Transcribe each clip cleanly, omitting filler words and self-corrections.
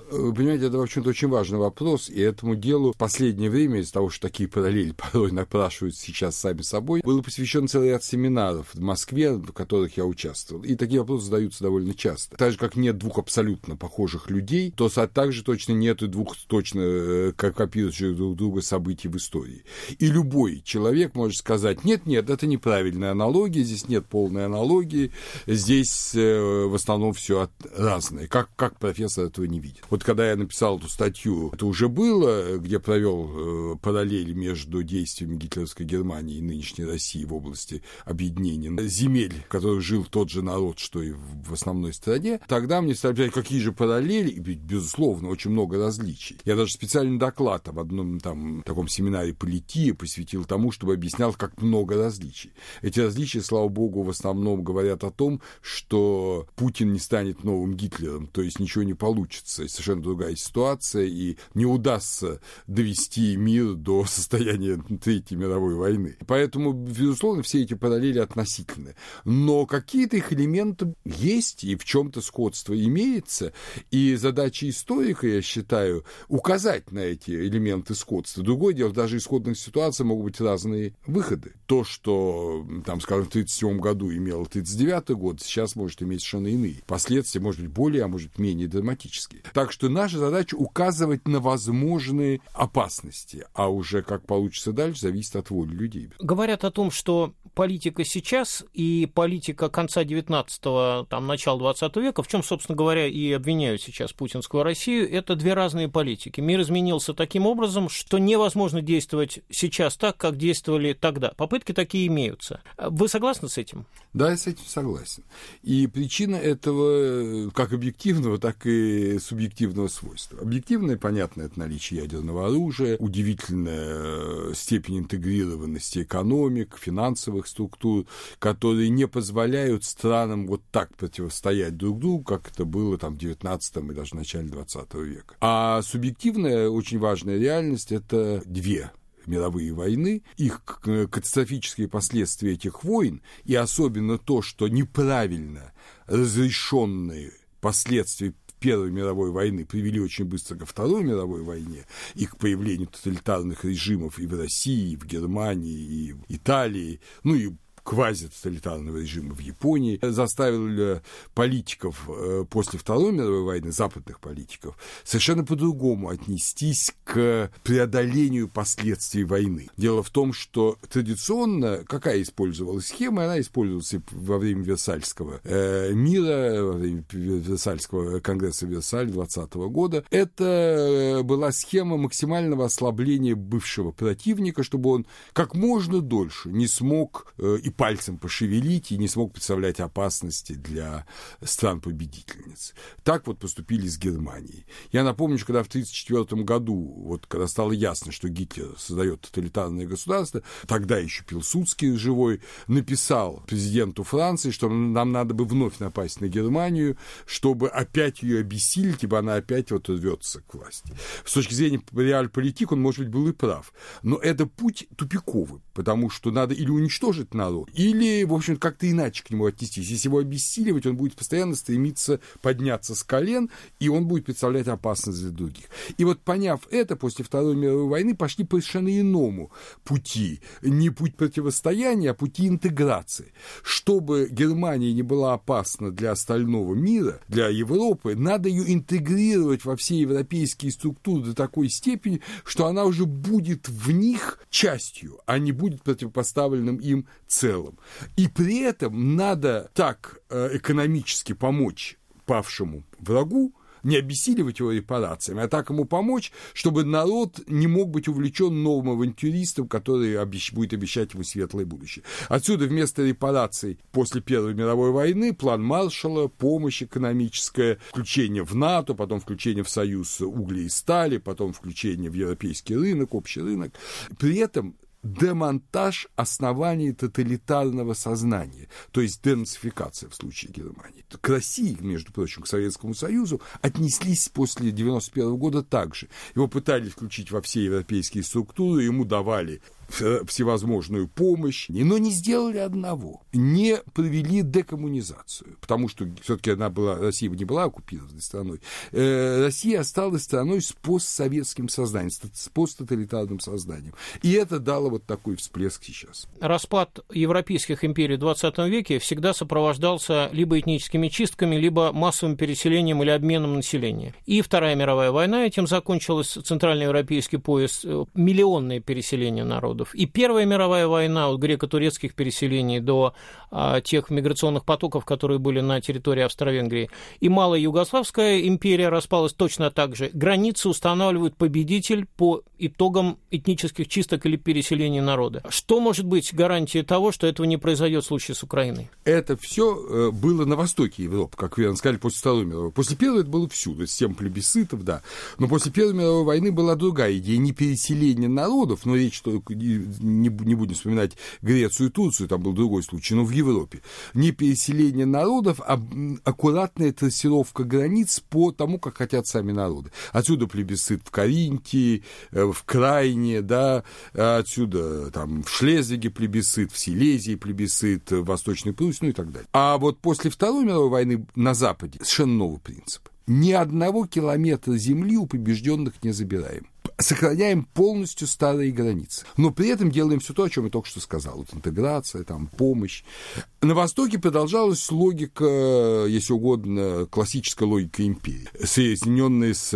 Вы понимаете, это, в общем-то, очень важный вопрос, и этому делу в последнее время, из-за того, что такие параллели порой напрашиваются сейчас сами собой, был посвящен целый ряд семинаров в Москве, в которых я участвовал. И такие вопросы задаются довольно часто. Так же, как нет двух абсолютно похожих людей, то также точно нет и двух точно копирующих друг друга событий в истории. И любой человек может сказать: нет, это неправильная аналогия, здесь нет полной аналогии, здесь в основном все разное. Как профессор этого не видит. Вот когда я написал эту статью, это уже было, где провел параллели между действиями гитлеровской Германии и нынешней России в области объединения земель, в которых жил тот же народ, что и в основной стране, тогда мне стали говорить, какие же параллели, и, безусловно, очень много различий. Я даже специальный доклад об одном там таком семинаре политии посвятил тому, чтобы объяснял, как много различий. Эти различия, слава богу, в основном говорят о том, что Путин не станет новым Гитлером, то есть ничего не получится, и совершенно другая ситуация, и не удастся довести мир до состояния Третьей мировой войны. Поэтому, безусловно, все эти параллели относительны. Но какие-то их элементы есть, и в чем-то сходство имеется, и задача историка, я считаю, указать на эти элементы сходства. Другое дело, даже в исходных ситуациях могут быть разные выходы. То, что, там, скажем, в 1937 году имело 1939 год, сейчас может иметь совершенно иные последствия, может быть, более, а может, менее драматические. Так что наша задача указывать на возможные опасности, а уже как получится дальше, зависит от воли людей. Говорят о том, что политика сейчас и политика конца 19-го, там, начала 20 века, в чем, собственно говоря, и обвиняют сейчас путинскую Россию, это две разные политики. Мир изменился таким образом, что невозможно действовать сейчас так, как действовали тогда. Попытки такие имеются. Вы согласны с этим? Да, я с этим согласен. И причина этого как объективного, так и субъективного свойства. Объективное, понятно, это наличие ядерного оружия, удивительная степень интегрированности экономик, финансовых структур, которые не позволяют странам вот так противостоять друг другу, как это было там в 19 и даже в начале 20 века. А субъективная, очень важная реальность – это две мировые войны, их катастрофические последствия этих войн, и особенно то, что неправильно разрешенные последствия Первой мировой войны привели очень быстро ко Второй мировой войне и к появлению тоталитарных режимов и в России, и в Германии, и в Италии, ну и квазитоталитарного режима в Японии, заставил политиков после Второй мировой войны, западных политиков, совершенно по-другому отнестись к преодолению последствий войны. Дело в том, что традиционно какая использовалась схема, она использовалась во время Версальского мира, во время Версальского конгресса Версаль 20 года. Это была схема максимального ослабления бывшего противника, чтобы он как можно дольше не смог и пальцем пошевелить и не смог представлять опасности для стран-победительниц. Так вот поступили с Германией. Я напомню, что когда в 1934 году, вот когда стало ясно, что Гитлер создает тоталитарное государство, тогда еще Пилсудский живой написал президенту Франции, что нам надо бы вновь напасть на Германию, чтобы опять ее обессилить, ибо она опять вот рвется к власти. С точки зрения реальполитик он, может быть, был и прав. Но это путь тупиковый, потому что надо или уничтожить народ, или, в общем, как-то иначе к нему отнестись. Если его обессиливать, он будет постоянно стремиться подняться с колен, и он будет представлять опасность для других. И вот, поняв это, после Второй мировой войны пошли по совершенно иному пути. Не путь противостояния, а пути интеграции. Чтобы Германия не была опасна для остального мира, для Европы, надо ее интегрировать во все европейские структуры до такой степени, что она уже будет в них частью, а не будет противопоставленным им целым. И при этом надо так экономически помочь павшему врагу, не обессиливать его репарациями, а так ему помочь, чтобы народ не мог быть увлечен новым авантюристом, который будет обещать ему светлое будущее. Отсюда вместо репараций после Первой мировой войны план Маршалла, помощь экономическая, включение в НАТО, потом включение в Союз угля и стали, потом включение в европейский рынок, общий рынок. При этом демонтаж оснований тоталитарного сознания, то есть денацификация в случае Германии. К России, между прочим, к Советскому Союзу отнеслись после 1991 года также. Его пытались включить во все европейские структуры, ему давали всевозможную помощь, но не сделали одного. Не провели декоммунизацию, потому что все-таки Россия не была оккупированной страной. Россия осталась страной с постсоветским сознанием, с посттоталитарным сознанием. И это дало вот такой всплеск сейчас. Распад европейских империй в 20 веке всегда сопровождался либо этническими чистками, либо массовым переселением или обменом населения. И Вторая мировая война этим закончилась, центральноевропейский пояс, миллионное переселение народов. И Первая мировая война от греко-турецких переселений до тех миграционных потоков, которые были на территории Австро-Венгрии. И Малая Югославская империя распалась точно так же. Границы устанавливает победитель по итогам этнических чисток или переселения народа. Что может быть гарантией того, что этого не произойдет в случае с Украиной? Это все было на востоке Европы, как вы сказали, после Второй мировой. После Первой это было всюду, система плебисцитов, да. Но после Первой мировой войны была другая идея, не переселение народов, но речь только, не будем вспоминать Грецию и Турцию, там был другой случай, но в Европе. Не переселение народов, а аккуратная трассировка границ по тому, как хотят сами народы. Отсюда плебисцит в Каринтии, в Крайне, да, отсюда там в Шлезвиге плебисцит, в Силезии плебисцит, в Восточной Пруссии, ну и так далее. А вот после Второй мировой войны на Западе совершенно новый принцип. Ни одного километра земли у побежденных не забираем. Сохраняем полностью старые границы. Но при этом делаем все то, о чем я только что сказал. Вот интеграция, там, помощь. На Востоке продолжалась логика, если угодно, классическая логика империи, соединенная с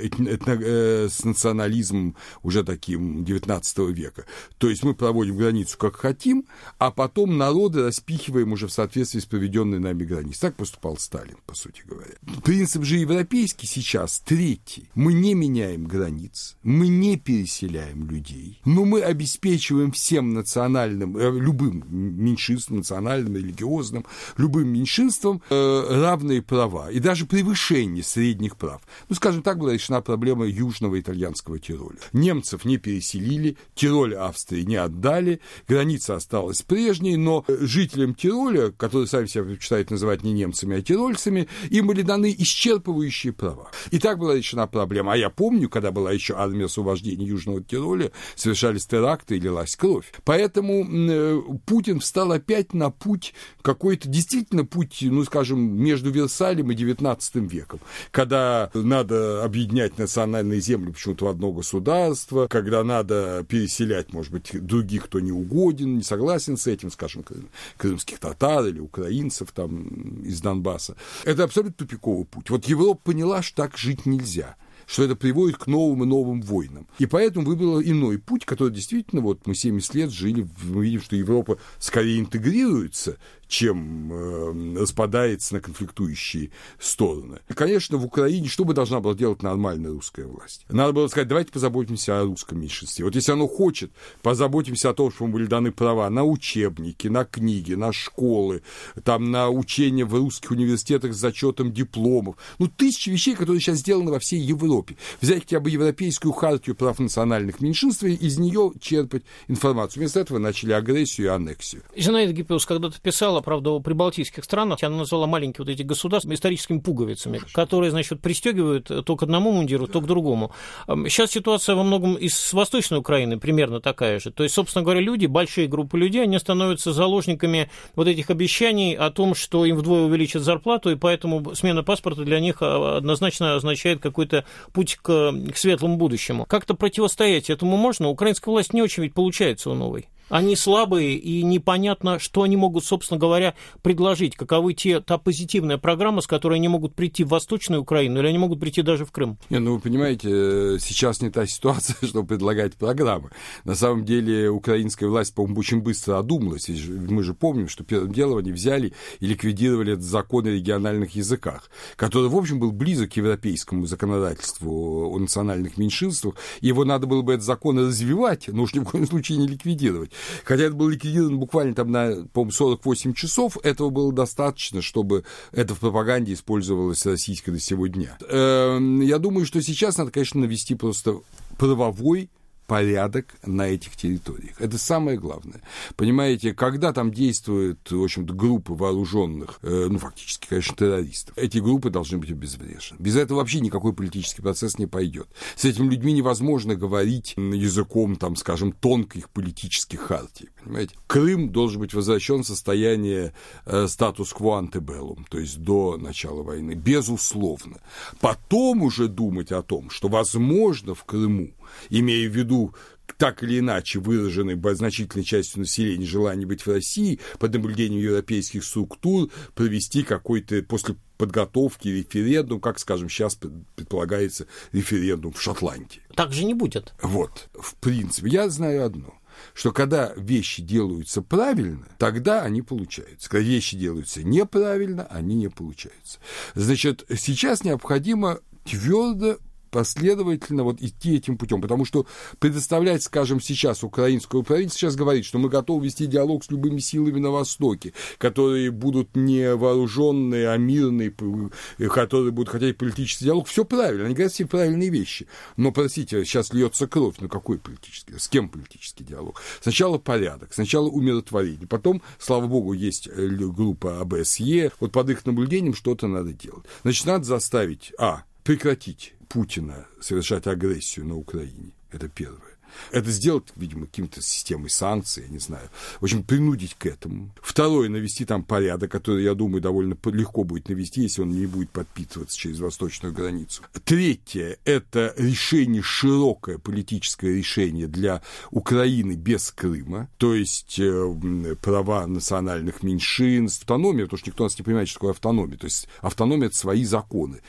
национализмом уже таким XIX века. То есть мы проводим границу как хотим, а потом народы распихиваем уже в соответствии с проведенной нами границей. Так поступал Сталин, по сути говоря. Принцип же европейский сейчас третий. Мы не меняем границ, мы не переселяем людей, но мы обеспечиваем всем национальным, любым меньшинствам, национальным, религиозным, любым меньшинствам равные права и даже превышение средних прав. Ну, скажем так, была решена проблема южного итальянского Тироля. Немцев не переселили, Тироль Австрии не отдали, граница осталась прежней, но жителям Тироля, которые сами себя предпочитают называть не немцами, а тирольцами, им были даны исчерпывающие права. И так была решена проблема. А я помню, когда была еще армия освобождения Южного Тироля, совершались теракты и лилась кровь. Поэтому Путин встал опять на путь, какой-то действительно путь, ну, скажем, между Версалем и XIX веком, когда надо объединять национальные земли почему-то в одно государство, когда надо переселять, может быть, других, кто не угоден, не согласен с этим, скажем, крымских татар или украинцев там из Донбасса. Это абсолютно тупиковый путь. Вот Европа поняла, что так жить нельзя, что это приводит к новым и новым войнам. И поэтому выбрала иной путь, который действительно, вот мы 70 лет жили, мы видим, что Европа скорее интегрируется, чем распадается на конфликтующие стороны. И, конечно, в Украине что бы должна была делать нормальная русская власть? Надо было сказать, давайте позаботимся о русском меньшинстве. Вот если оно хочет, позаботимся о том, чтобы были даны права на учебники, на книги, на школы, там, на учение в русских университетах с зачетом дипломов. Ну, тысячи вещей, которые сейчас сделаны во всей Европе. Взять хотя бы Европейскую хартию прав национальных меньшинств и из нее черпать информацию. Вместо этого начали агрессию и аннексию. Зинаида Гиппиус когда-то писала, правда, о прибалтийских странах, она назвала маленькие вот эти государства историческими пуговицами, которые, значит, пристегивают то к одному мундиру, то к другому. Сейчас ситуация во многом и с Восточной Украины примерно такая же. То есть, собственно говоря, люди, большие группы людей, они становятся заложниками вот этих обещаний о том, что им вдвое увеличат зарплату, и поэтому смена паспорта для них однозначно означает какой-то путь к светлому будущему. Как-то противостоять этому можно? Украинская власть не очень ведь получается у новой. Они слабые, и непонятно, что они могут, собственно говоря, предложить. Каковы та позитивная программа, с которой они могут прийти в Восточную Украину, или они могут прийти даже в Крым? Ну, вы понимаете, сейчас не та ситуация, чтобы предлагать программы. На самом деле, украинская власть, по-моему, очень быстро одумалась. Мы же помним, что первым делом они взяли и ликвидировали этот закон о региональных языках, который, в общем, был близок к европейскому законодательству о национальных меньшинствах. Его надо было бы, этот закон, развивать, но уж ни в коем случае не ликвидировать. Хотя это было ликвидировано буквально там на, по-моему, 48 часов, этого было достаточно, чтобы это в пропаганде использовалось российской до сего дня. Я думаю, что сейчас надо, конечно, навести просто правовой порядок на этих территориях. Это самое главное. Понимаете, когда там действуют, в общем-то, группы вооруженных, фактически, конечно, террористов, эти группы должны быть обезврежены. Без этого вообще никакой политический процесс не пойдет. С этими людьми невозможно говорить языком, там, скажем, тонких политических хартий. Понимаете? Крым должен быть возвращен в состояние статус-кво антебеллум, то есть до начала войны, безусловно. Потом уже думать о том, что возможно в Крыму, имея в виду так или иначе выраженной значительной частью населения желание быть в России, под наблюдением европейских структур провести какой-то после подготовки референдум, как, скажем, сейчас предполагается референдум в Шотландии. Так же не будет. Вот, в принципе, я знаю одно, что когда вещи делаются правильно, тогда они получаются. Когда вещи делаются неправильно, они не получаются. Значит, сейчас необходимо твердо, последовательно вот идти этим путем, потому что предоставлять, скажем, сейчас украинское правительство сейчас говорит, что мы готовы вести диалог с любыми силами на Востоке, которые будут не вооруженные, а мирные, которые будут хотеть политический диалог. Все правильно, они говорят все правильные вещи. Но, простите, сейчас льется кровь, ну какой политический? С кем политический диалог? Сначала порядок, сначала умиротворение, потом, слава богу, есть группа ОБСЕ, вот под их наблюдением что-то надо делать. Значит, надо заставить, прекратить Путина совершать агрессию на Украине. Это первое. Это сделать, видимо, каким-то системой санкций, я не знаю. В общем, принудить к этому. Второе, навести там порядок, который, я думаю, довольно легко будет навести, если он не будет подпитываться через восточную границу. Третье, это решение, широкое политическое решение для Украины без Крыма, то есть права национальных меньшинств, автономия, потому что никто у нас не понимает, что такое автономия. То есть автономия – это свои законы.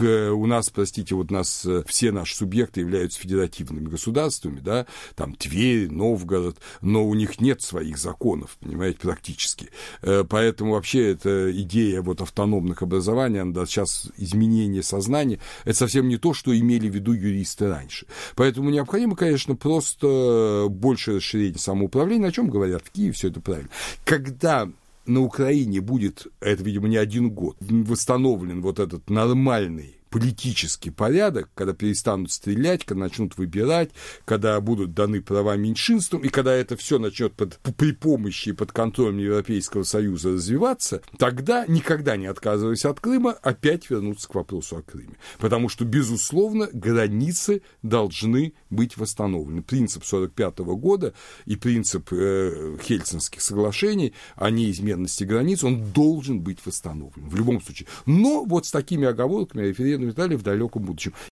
У нас, простите, вот нас все наши субъекты являются федеративными государствами, да, там Тверь, Новгород, но у них нет своих законов, понимаете, практически. Поэтому вообще эта идея вот автономных образований, сейчас изменение сознания, это совсем не то, что имели в виду юристы раньше. Поэтому необходимо, конечно, просто больше расширение самоуправления, о чем говорят в Киеве, все это правильно. Когда на Украине будет, это, видимо, не один год, восстановлен вот этот нормальный политический порядок, когда перестанут стрелять, когда начнут выбирать, когда будут даны права меньшинствам, и когда это все начнет при помощи и под контролем Европейского Союза развиваться, тогда, никогда не отказываясь от Крыма, опять вернуться к вопросу о Крыме. Потому что, безусловно, границы должны быть восстановлены. Принцип 1945 года и принцип Хельсинских соглашений о неизменности границ, он должен быть восстановлен в любом случае. Но вот с такими оговорками референдум в далеком будущем.